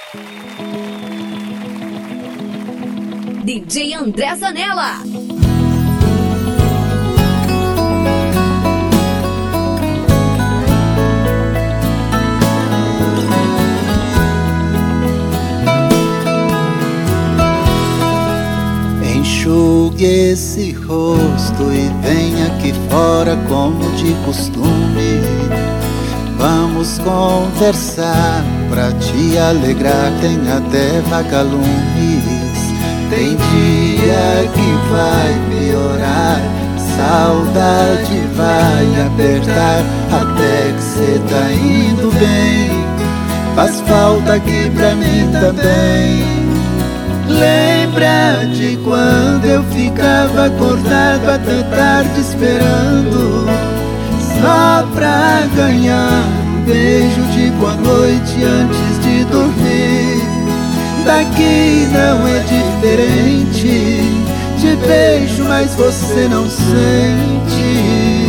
DJ André Zanella. Enxugue esse rosto e venha aqui fora como de costume. Vamos conversar pra te alegrar, tem até vagalumes. Tem dia que vai piorar, saudade vai apertar, até que cê tá indo bem. Faz falta aqui pra mim também. Lembra de quando eu ficava acordado até tarde esperando, só pra ganhar um beijo de boa noite antes de dormir. Daqui não é diferente, te beijo mas você não sente.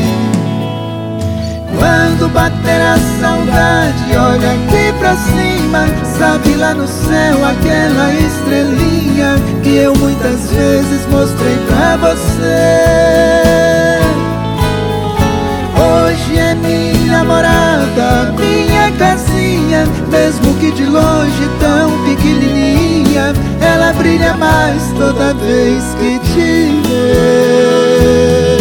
Quando bater a saudade, olha aqui pra cima, sabe lá no céu aquela estrelinha que eu muitas vezes mostrei pra você. Hoje é minha morada, minha casinha, mesmo que de longe tão pequenininha, ela brilha mais toda vez que te vê.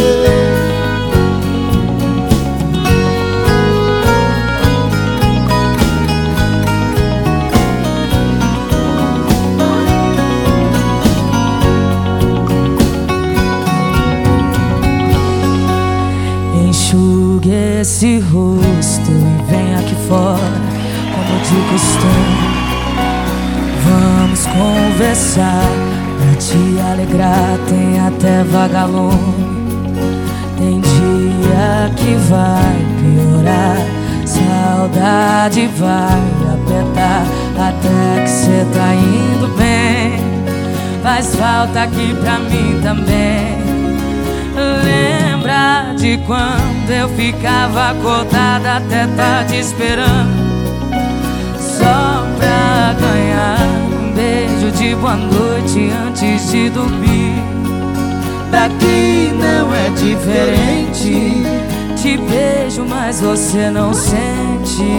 Enxugue esse rosto e vem aqui fora, como de costume. Vamos conversar pra te alegrar, tem até vagalume. Tem dia que vai piorar, saudade vai apertar, até que cê tá indo bem. Faz falta aqui pra mim também. Lembra de quando eu ficava acordada até tarde esperando, só pra ganhar um beijo de boa noite antes de dormir. Daqui não é diferente, te beijo mas você não sente.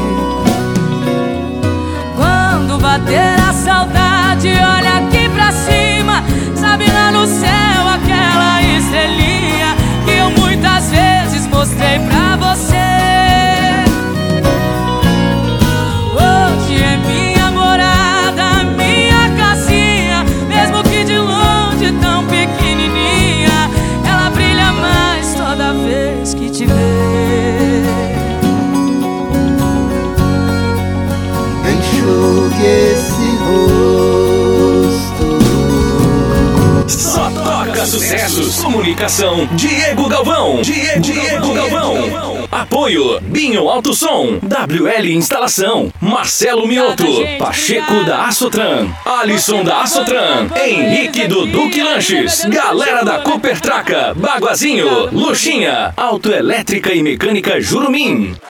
Quando bater a saudade, olha aqui pra cima, sabe lá no céu aquela estrelinha que eu muitas vezes mostrei pra você. Hoje é minha morada, minha casinha, mesmo que de longe tão pequenininha, ela brilha mais toda vez que te vê. Enxugue esse rosto. Só toca sucessos. Comunicação Diego Galvão. Diego Galvão. Apoio Binho Alto Som, WL Instalação, Marcelo Mioto, Pacheco da Açotran, Alisson da Açotran, Henrique do Duque Lanches, galera da Cooper Traca, Baguazinho, Luxinha, Autoelétrica e Mecânica Jurumim.